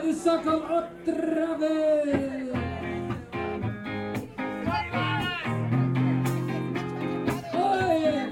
Honeysuckle otra vez. Oye.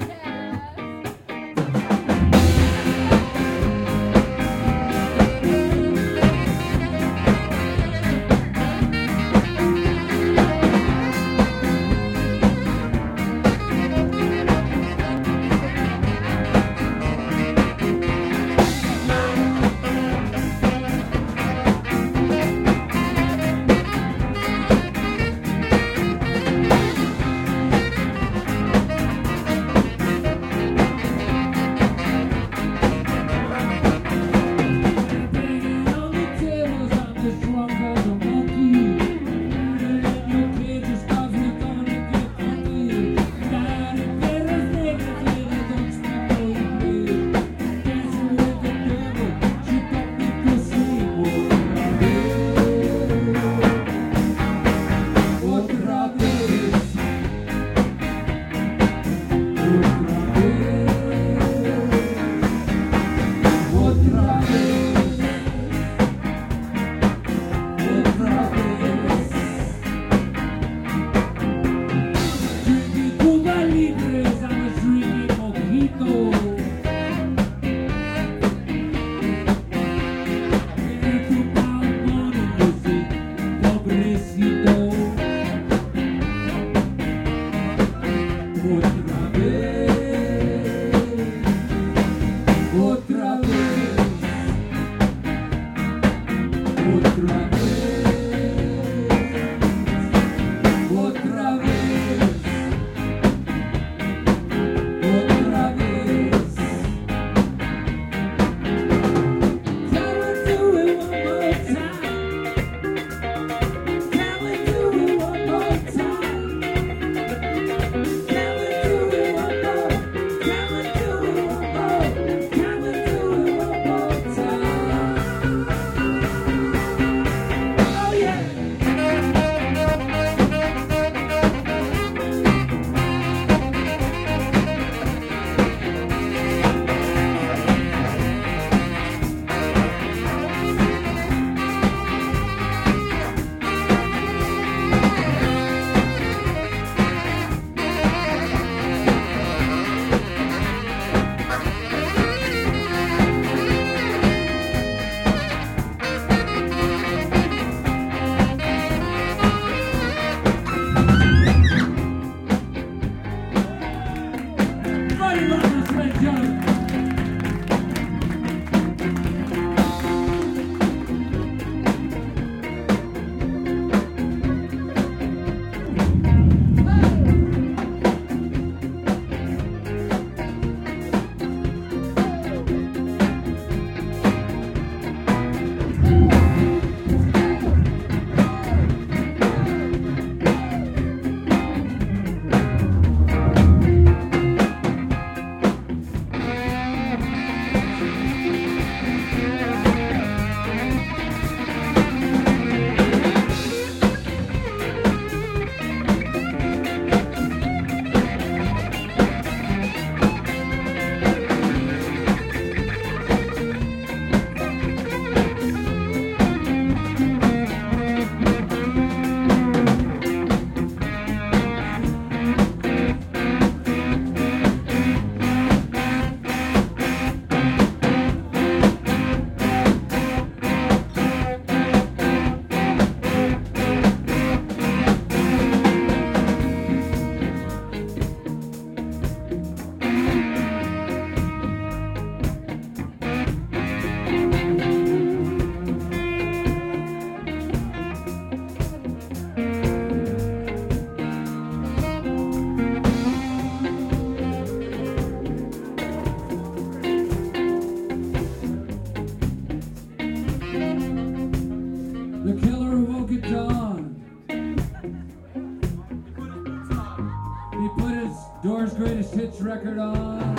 Doors' greatest hits record on.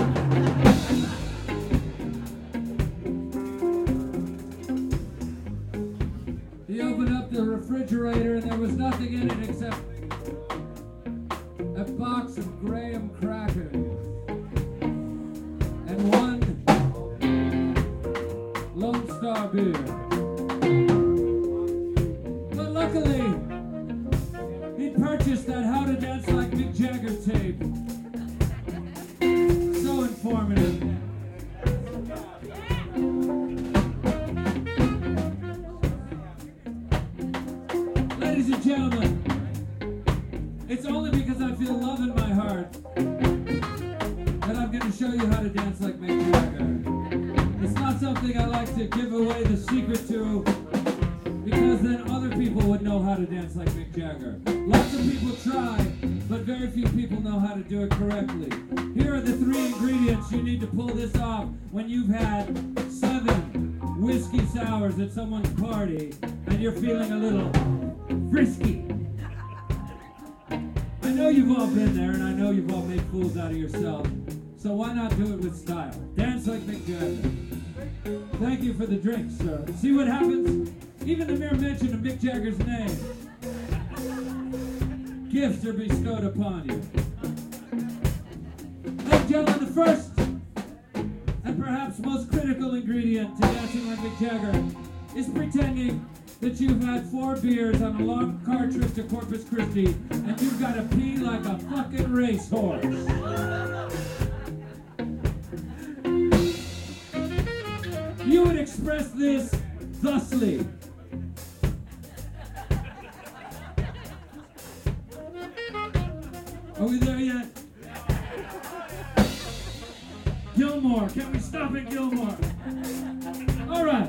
He opened up the refrigerator and there was nothing in it except a box of graham crackers and one Lone Star beer. tape. So informative. Ladies and gentlemen, it's only because I feel love in my heart that I'm going to show you how to dance like Mick Jagger. It's not something I like to give away the secret to, because then other people would know how to dance like Mick Jagger. Lots of people try, but very few people know how to do it correctly. Here are the 3 ingredients you need to pull this off when you've had 7 whiskey sours at someone's party and you're feeling a little frisky. I know you've all been there, and I know you've all made fools out of yourself, so why not do it with style? Dance like Mick Jagger. Thank you for the drink, sir. See what happens? Even the mere mention of Mick Jagger's name, gifts are bestowed upon you. Ladies and gentlemen, the first and perhaps most critical ingredient to dancing like Mick Jagger is pretending that you've had 4 beers on a long car trip to Corpus Christi and you've got to pee like a fucking racehorse. You would express this thusly. Are we there yet? Gilmore, can we stop at Gilmore? All right.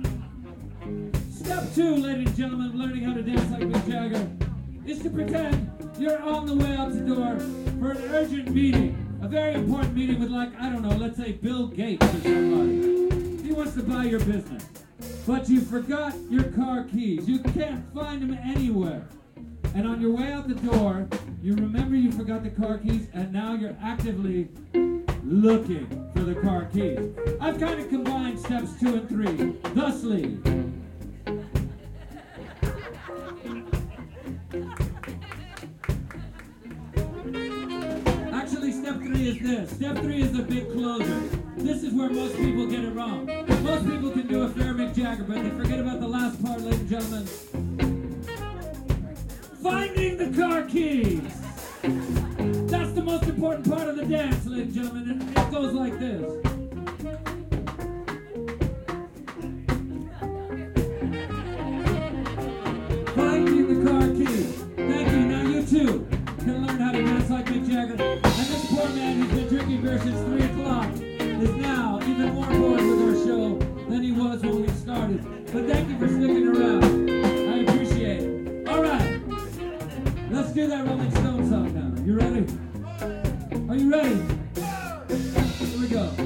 Step 2, ladies and gentlemen, of learning how to dance like Mick Jagger is to pretend you're on the way out the door for an urgent meeting. A very important meeting with, like, I don't know, let's say Bill Gates or somebody. He wants to buy your business. But you forgot your car keys. You can't find them anywhere. And on your way out the door, you remember you forgot the car keys, and now you're actively looking for the car keys. I've kind of combined steps 2 and 3, thusly. Actually, step 3 is this. Step 3 is the big closer. This is where most people get it wrong. Most people can do a fair Mick Jagger, but they forget about the last part, ladies and gentlemen. Finding the car keys. That's the most important part of the dance, ladies and gentlemen. It goes like this. Finding the car keys. Thank you. Now you too can learn how to dance like Mick Jagger. And this poor man who's been drinking beer since 3 o'clock is now even more bored with our show than he was when we started. But thank you for sticking around. I appreciate it. All right. Let's do that Rolling Stones song now. You ready? Are you ready? Here we go.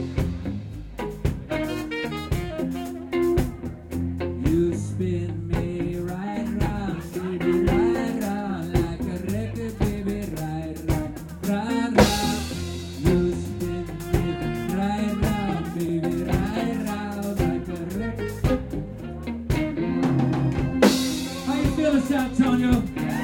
You spin me right round, baby, right round, like a record, baby, right round. You spin me right round, baby, right round, like a record. How you feeling, San Antonio?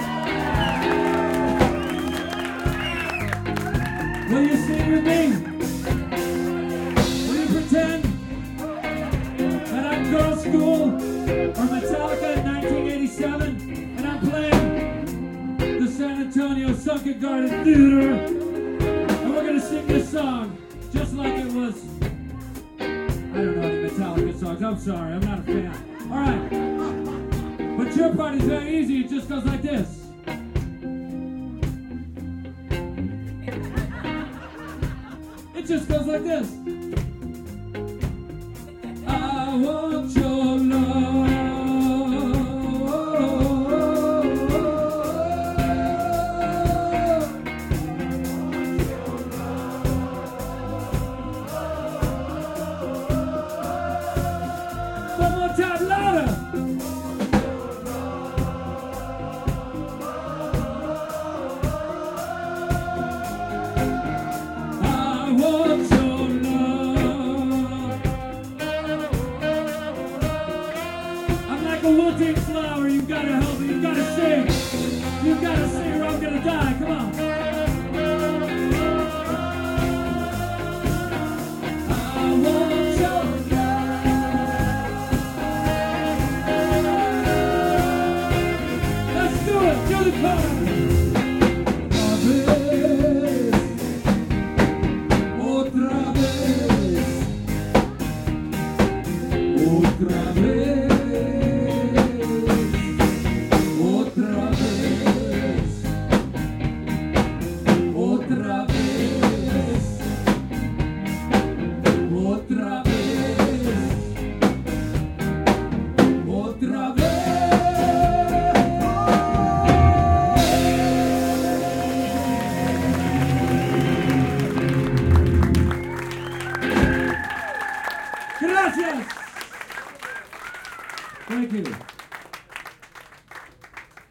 Will you sing with me? Will you pretend that I'm Girls' School or Metallica in 1987 and I'm playing the San Antonio Sunken Garden Theater and we're going to sing this song just like it was, I don't know any Metallica songs, I'm sorry, I'm not a fan. Alright, but your part is very easy, it just goes like this. It just goes like this. I want your love. One more time, louder. A wilting flower, you've got to help me, you've got to sing. You've got to sing or I'm going to die, come on. I want your love. Let's do it, do the chorus. Otra vez